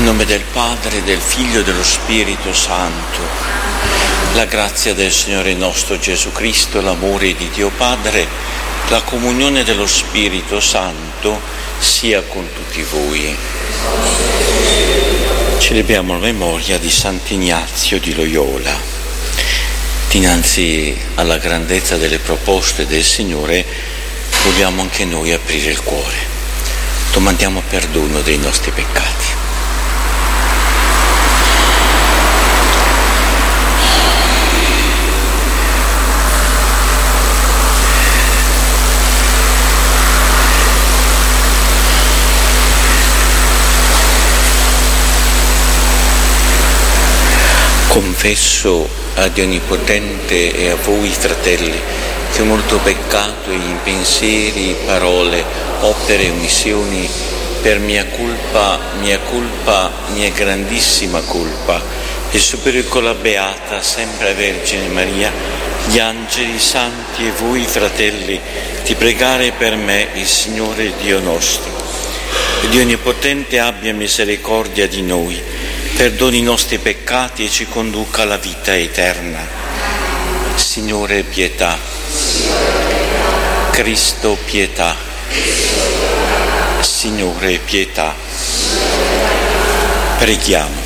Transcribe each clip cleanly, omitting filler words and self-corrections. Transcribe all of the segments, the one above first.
nome del Padre, del Figlio e dello Spirito Santo. La grazia del Signore nostro Gesù Cristo, l'amore di Dio Padre, la comunione dello Spirito Santo sia con tutti voi. Celebriamo la memoria di Sant'Ignazio di Loyola. Dinanzi alla grandezza delle proposte del Signore vogliamo anche noi aprire il cuore. Domandiamo perdono dei nostri peccati. Confesso a Dio Onnipotente e a voi, fratelli, che ho molto peccato in pensieri, parole, opere e omissioni, per mia colpa, mia grandissima colpa, e superiore con la Beata, sempre Vergine Maria, gli angeli, i santi e voi, fratelli, di pregare per me il Signore Dio nostro. E Dio Onnipotente abbia misericordia di noi, perdoni i nostri peccati e ci conduca alla vita eterna. Signore, pietà. Cristo, pietà. Signore, pietà. Preghiamo.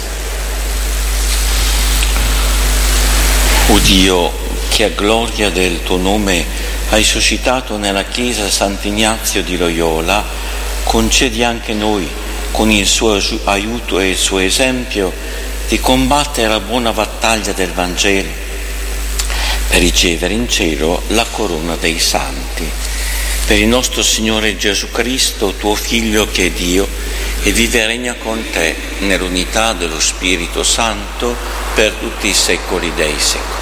O Dio, che a gloria del tuo nome hai suscitato nella Chiesa Sant'Ignazio di Loyola, concedi anche noi, con il suo aiuto e il suo esempio, di combattere la buona battaglia del Vangelo, per ricevere in cielo la corona dei santi. Per il nostro Signore Gesù Cristo, tuo Figlio che è Dio, e vive e regna con te nell'unità dello Spirito Santo per tutti i secoli dei secoli.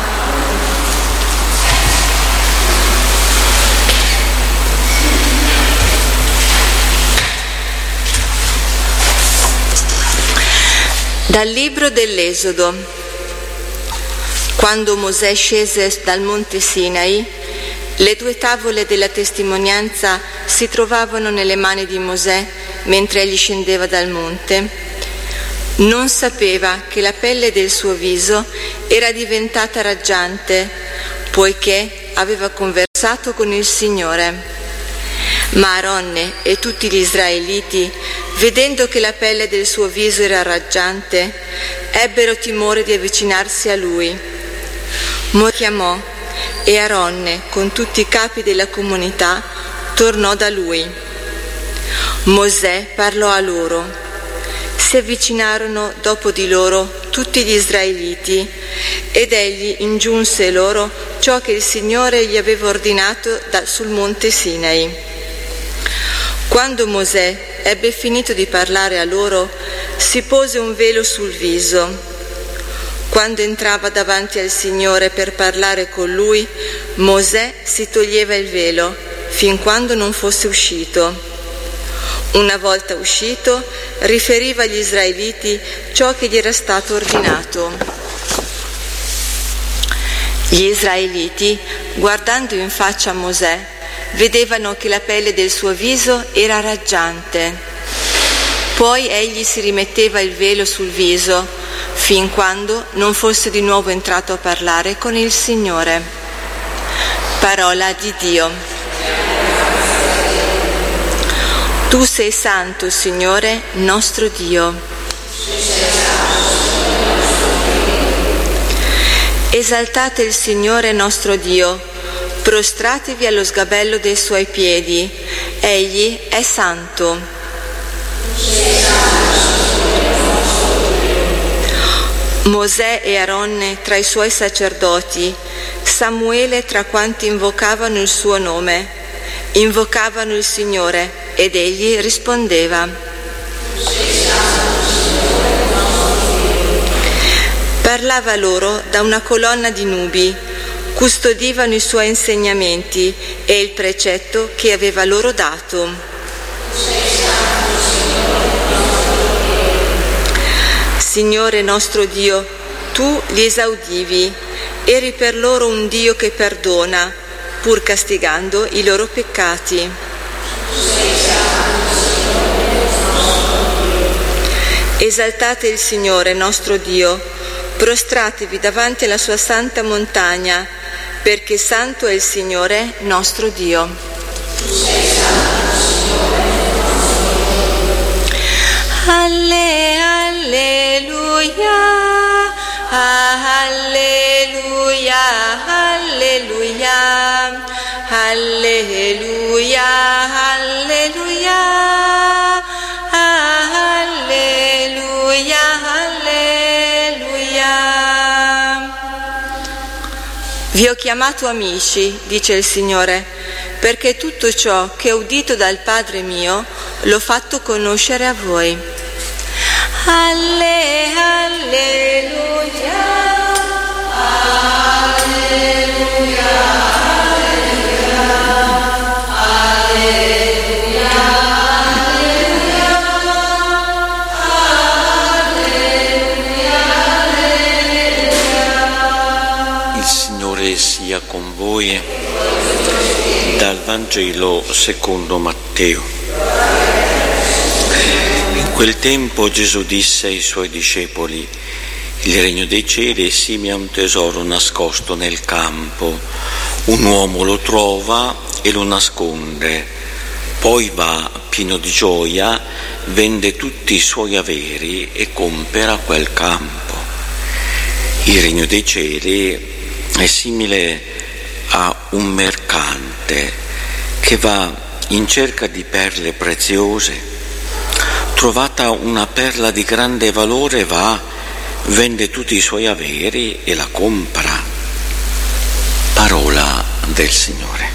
Dal libro dell'Esodo. Quando Mosè scese dal monte Sinai, le 2 tavole della testimonianza si trovavano nelle mani di Mosè mentre egli scendeva dal monte. Non sapeva che la pelle del suo viso era diventata raggiante, poiché aveva conversato con il Signore. Ma Aronne e tutti gli israeliti, vedendo che la pelle del suo viso era raggiante, ebbero timore di avvicinarsi a lui. Mosè chiamò e Aronne, con tutti i capi della comunità, tornò da lui. Mosè parlò a loro. Si avvicinarono dopo di loro tutti gli israeliti ed egli ingiunse loro ciò che il Signore gli aveva ordinato sul monte Sinai. Quando Mosè ebbe finito di parlare a loro, si pose un velo sul viso. Quando entrava davanti al Signore per parlare con lui, Mosè si toglieva il velo fin quando non fosse uscito. Una volta uscito, riferiva agli israeliti ciò che gli era stato ordinato. Gli israeliti, guardando in faccia a Mosè, vedevano che la pelle del suo viso era raggiante. Poi egli si rimetteva il velo sul viso, fin quando non fosse di nuovo entrato a parlare con il Signore. Parola di Dio. Tu sei santo, Signore, nostro Dio. Esaltate il Signore nostro Dio. Prostratevi allo sgabello dei suoi piedi, egli è santo. Mosè e Aronne tra i suoi sacerdoti, Samuele tra quanti invocavano il suo nome, invocavano il Signore ed egli rispondeva. Parlava loro da una colonna di nubi, custodivano i suoi insegnamenti e il precetto che aveva loro dato. Signore nostro Dio, tu li esaudivi, eri per loro un Dio che perdona, pur castigando i loro peccati. Esaltate il Signore nostro Dio, prostratevi davanti alla sua santa montagna, perché santo è il Signore nostro Dio. Alleluia, alleluia, alleluia, alleluia, alleluia, alleluia, alleluia. Vi ho chiamato amici, dice il Signore, perché tutto ciò che ho udito dal Padre mio l'ho fatto conoscere a voi. Alleluia, alleluia, alleluia, alleluia, alleluia. Il Signore sia con voi. Dal Vangelo secondo Matteo. In quel tempo Gesù disse ai suoi discepoli: il regno dei cieli è simile a un tesoro nascosto nel campo. Un uomo lo trova e lo nasconde, poi va pieno di gioia, vende tutti i suoi averi e compra quel campo. Il regno dei cieli è simile a un mercante che va in cerca di perle preziose. Trovata una perla di grande valore, va, vende tutti i suoi averi e la compra. Parola del Signore.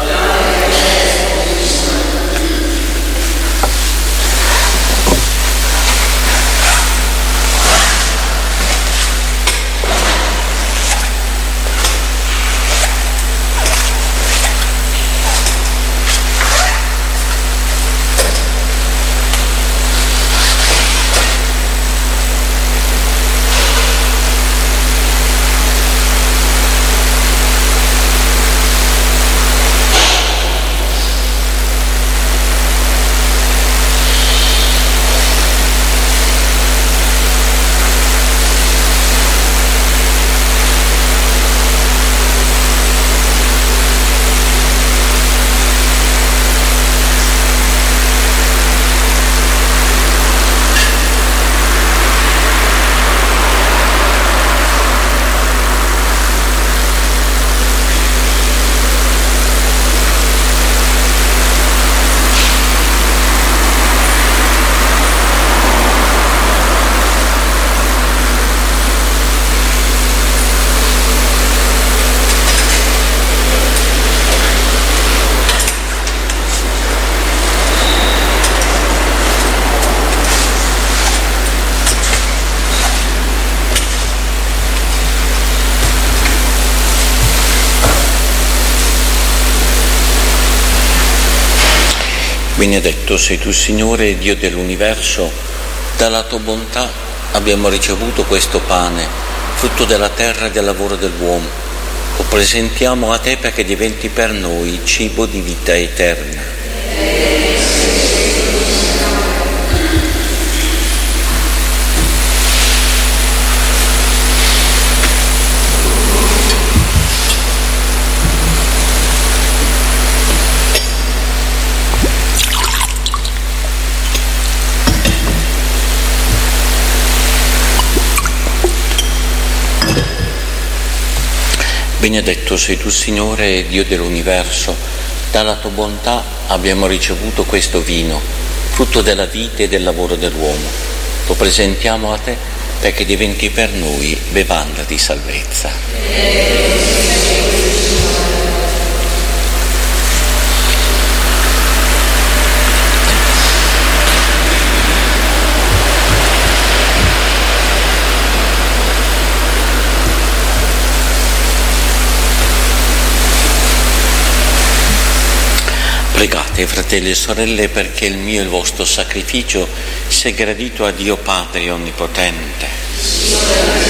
Benedetto sei tu, Signore, Dio dell'universo, dalla tua bontà abbiamo ricevuto questo pane, frutto della terra e del lavoro dell'uomo. Lo presentiamo a te perché diventi per noi cibo di vita eterna. Benedetto sei tu, Signore, Dio dell'universo, dalla tua bontà abbiamo ricevuto questo vino, frutto della vita e del lavoro dell'uomo. Lo presentiamo a te perché diventi per noi bevanda di salvezza. Pregate, fratelli e sorelle, perché il mio e il vostro sacrificio sia gradito a Dio Padre Onnipotente.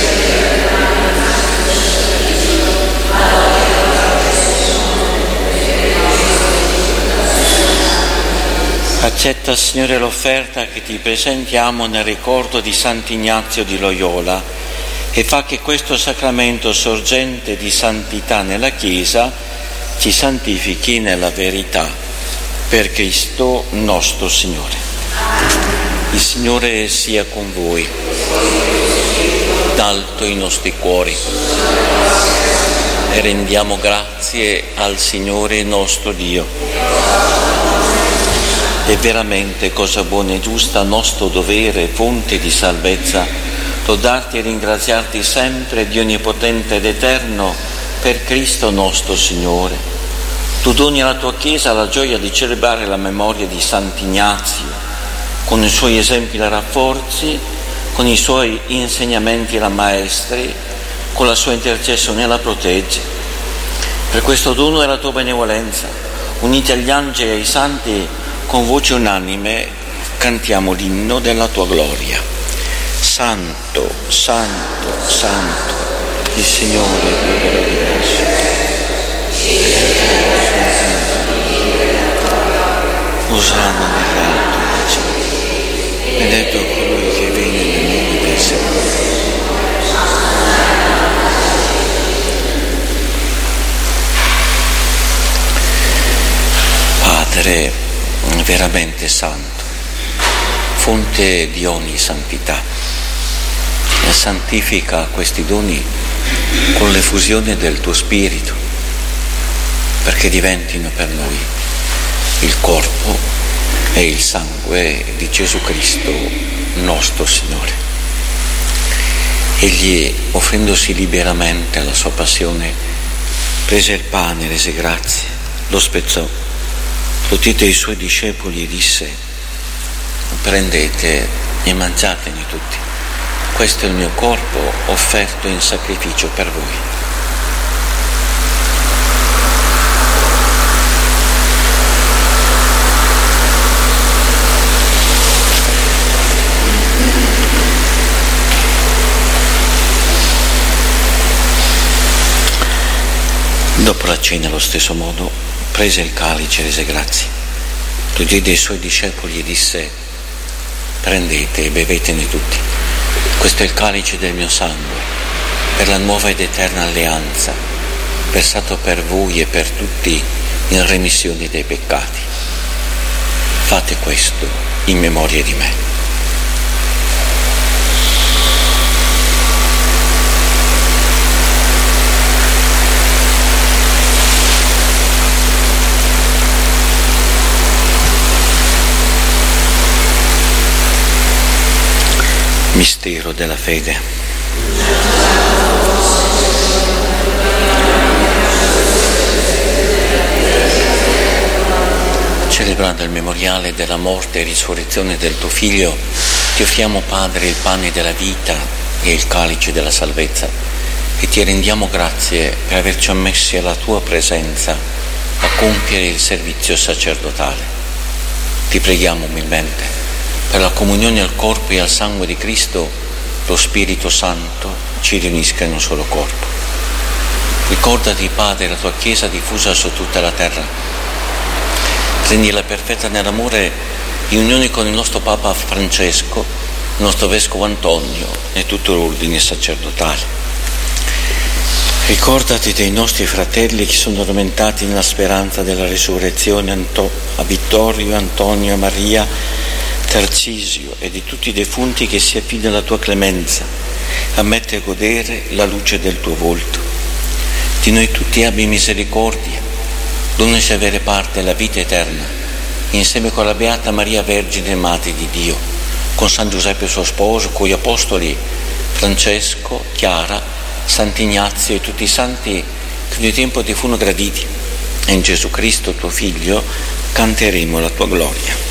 Accetta, Signore, l'offerta che ti presentiamo nel ricordo di Sant'Ignazio di Loyola e fa che questo sacramento sorgente di santità nella Chiesa ci santifichi nella verità. Per Cristo nostro Signore. Il Signore sia con voi. D'alto i nostri cuori e rendiamo grazie al Signore nostro Dio. È veramente cosa buona e giusta, nostro dovere, fonte di salvezza, lodarti e ringraziarti sempre, Dio onnipotente ed eterno, per Cristo nostro Signore. Tu doni alla tua Chiesa la gioia di celebrare la memoria di Sant'Ignazio, con i suoi esempi la rafforzi, con i suoi insegnamenti la maestri, con la sua intercessione la proteggi. Per questo dono e la tua benevolenza, uniti agli angeli e ai santi, con voce unanime cantiamo l'inno della tua gloria. Santo, Santo, Santo, il Signore Dio dell'universo. Osanna nell'alto del cielo. Benedetto colui che viene nel nome del Signore. Padre veramente santo, fonte di ogni santità, e santifica questi doni con l'effusione del tuo Spirito, perché diventino per noi il corpo e il sangue di Gesù Cristo nostro Signore. Egli, offrendosi liberamente alla sua passione, prese il pane, rese grazie, lo spezzò, lo diede ai suoi discepoli e disse: prendete e mangiatene tutti, questo è il mio corpo offerto in sacrificio per voi. Dopo la cena, allo stesso modo, prese il calice e rese grazie, lo diede ai suoi discepoli e disse: prendete e bevetene tutti, questo è il calice del mio sangue, per la nuova ed eterna alleanza, versato per voi e per tutti in remissione dei peccati. Fate questo in memoria di me. Mistero della fede. Celebrando il memoriale della morte e risurrezione del tuo Figlio, ti offriamo, Padre, il pane della vita e il calice della salvezza e ti rendiamo grazie per averci ammessi alla tua presenza a compiere il servizio sacerdotale. Ti preghiamo umilmente per la comunione al corpo e al sangue di Cristo, lo Spirito Santo ci riunisca in un solo corpo. Ricordati, Padre, la tua Chiesa diffusa su tutta la terra. Rendila perfetta nell'amore in unione con il nostro Papa Francesco, il nostro Vescovo Antonio e tutto l'ordine sacerdotale. Ricordati dei nostri fratelli che sono addormentati nella speranza della risurrezione, a Vittorio, Antonio, Maria, Tarcisio e di tutti i defunti che si affidano alla tua clemenza, ammette a godere la luce del tuo volto. Di noi tutti abbi misericordia, donaci avere parte alla vita eterna, insieme con la Beata Maria Vergine Madre di Dio, con San Giuseppe suo sposo, con gli Apostoli Francesco, Chiara, Sant'Ignazio e tutti i santi che nel tempo ti furono graditi. E in Gesù Cristo, tuo Figlio, canteremo la tua gloria.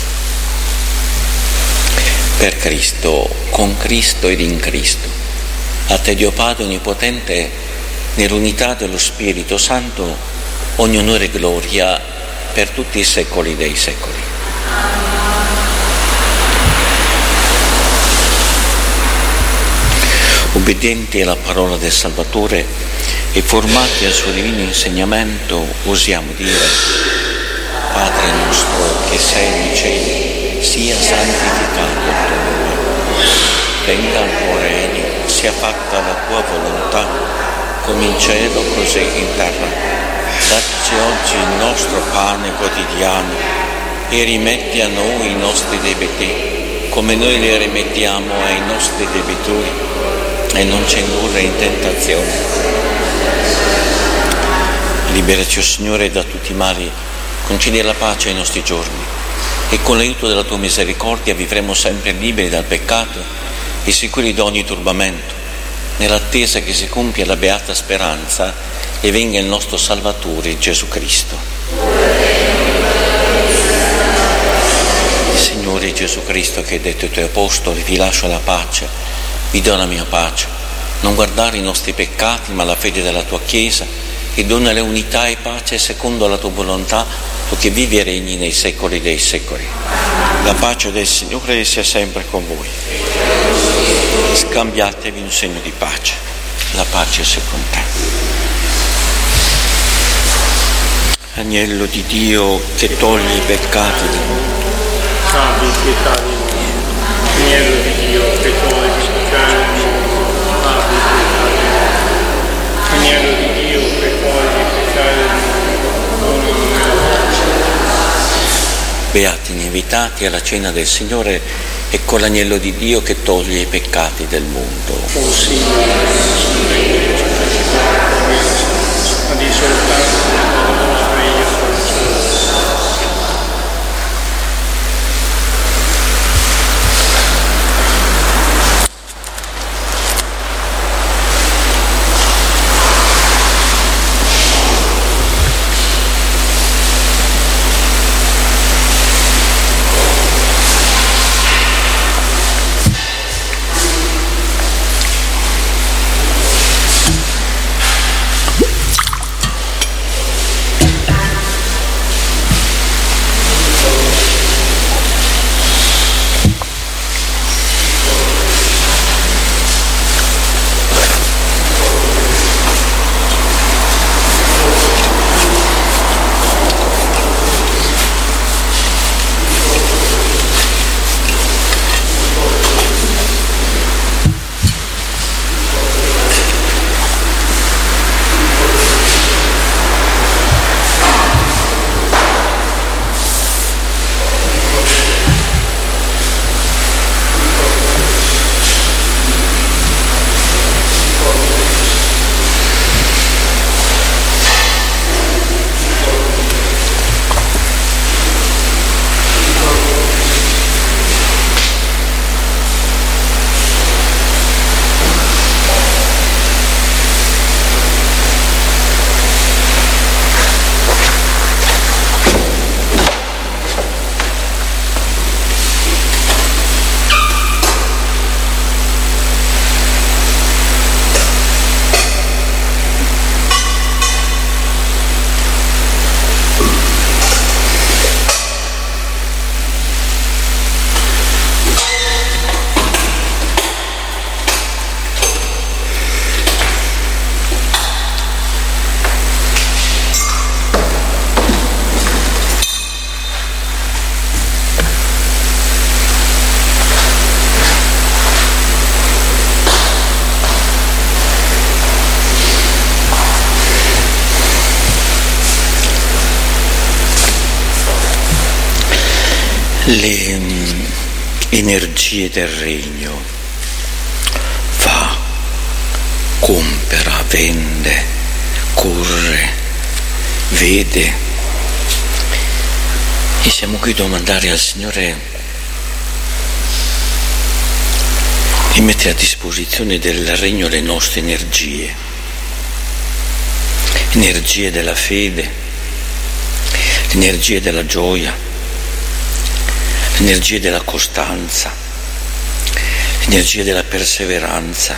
Per Cristo, con Cristo ed in Cristo, a te Dio Padre Onnipotente, nell'unità dello Spirito Santo, ogni onore e gloria per tutti i secoli dei secoli. Obbedienti alla parola del Salvatore e formati al suo divino insegnamento, osiamo dire: Padre nostro che sei nei cieli, sia santificato il tuo nome. Venga il tuo regno, sia fatta la tua volontà, come in cielo così in terra. Dacci oggi il nostro pane quotidiano e rimetti a noi i nostri debiti, come noi li rimettiamo ai nostri debitori, e non ci indurre in tentazione. Liberaci, o Signore, da tutti i mali, concedi la pace ai nostri giorni, e con l'aiuto della tua misericordia vivremo sempre liberi dal peccato e sicuri da ogni turbamento, nell'attesa che si compia la beata speranza e venga il nostro Salvatore Gesù Cristo. Signore Gesù Cristo, che hai detto ai tuoi apostoli: vi lascio la pace, vi do la mia pace, non guardare i nostri peccati ma la fede della tua Chiesa, e donale unità e pace secondo la tua volontà, tu che vivi e regni nei secoli dei secoli. La pace del Signore sia sempre con voi. Scambiatevi un segno di pace. La pace sia con te. Agnello di Dio che toglie i peccati del mondo, abbi pietà di noi. Agnello di Dio che toglie i peccati del mondo, abbi pietà di noi. Agnello di Dio che toglie i peccati del mondo, dona noi la pace. beati invitati alla cena del Signore e con l'agnello di Dio che toglie i peccati del mondo. O Signore, ma di soltanto la nostra io le energie del regno, va, compera, vende, corre, vede, e siamo qui a domandare al Signore di mettere a disposizione del regno le nostre energie della fede, energie della gioia, l'energia della costanza, l'energia della perseveranza,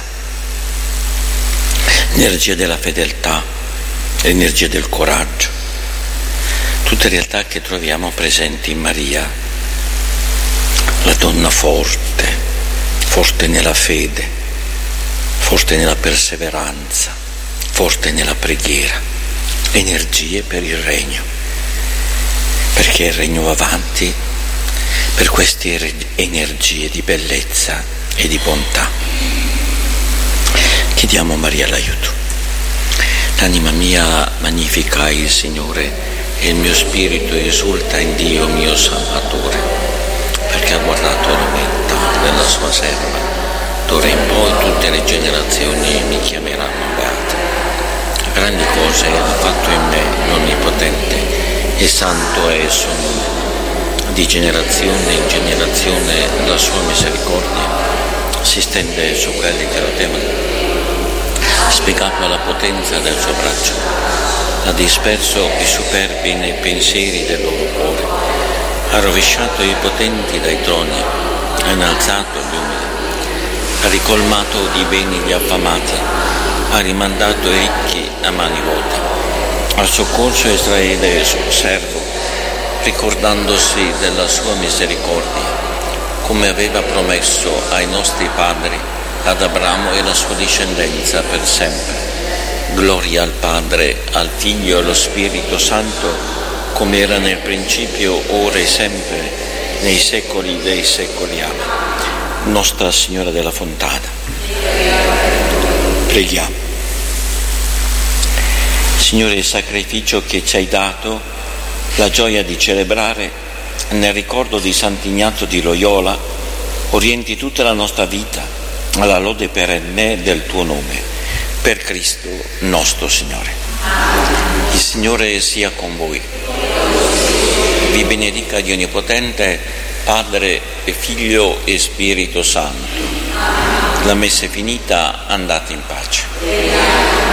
l'energia della fedeltà, l'energia del coraggio, tutte realtà che troviamo presenti in Maria, la donna forte, forte nella fede, forte nella perseveranza, forte nella preghiera, energie per il regno. perché il regno va avanti per queste energie di bellezza e di bontà. Chiediamo a Maria l'aiuto. L'anima mia magnifica il Signore e il mio spirito esulta in Dio mio Salvatore, perché ha guardato l'umiltà della sua serva. D'ora in poi tutte le generazioni mi chiameranno beata. Grandi cose ha fatto in me l'Onnipotente, e santo è il suo nome. Di generazione in generazione la sua misericordia si stende su quelli che lo temono. Ha spiegato la potenza del suo braccio, ha disperso i superbi nei pensieri del loro cuore, ha rovesciato i potenti dai troni, ha innalzato gli umili, ha ricolmato di beni gli affamati, ha rimandato i ricchi a mani vuote, ha soccorso Israele suo servo, ricordandosi della sua misericordia, come aveva promesso ai nostri padri, ad Abramo e la sua discendenza per sempre. Gloria al Padre, al Figlio e allo Spirito Santo, come era nel principio, ora e sempre, nei secoli dei secoli. Amen. Nostra Signora della Fontana. Preghiamo. Signore, il sacrificio che ci hai dato, la gioia di celebrare nel ricordo di Sant'Ignazio di Loyola, orienti tutta la nostra vita alla lode perenne del tuo nome, per Cristo nostro Signore. Il Signore sia con voi. Vi benedica Dio Onnipotente, Padre e Figlio e Spirito Santo. La messa è finita, andate in pace.